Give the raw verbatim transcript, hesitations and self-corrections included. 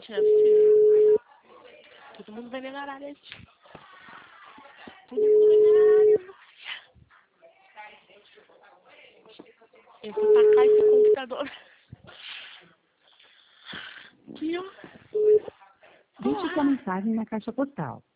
gente, não é possível. Todo mundo vai negar a área. Todo mundo vai negar a área. Eu vou tacar esse computador. Aqui, ó. Deixe sua mensagem na caixa postal.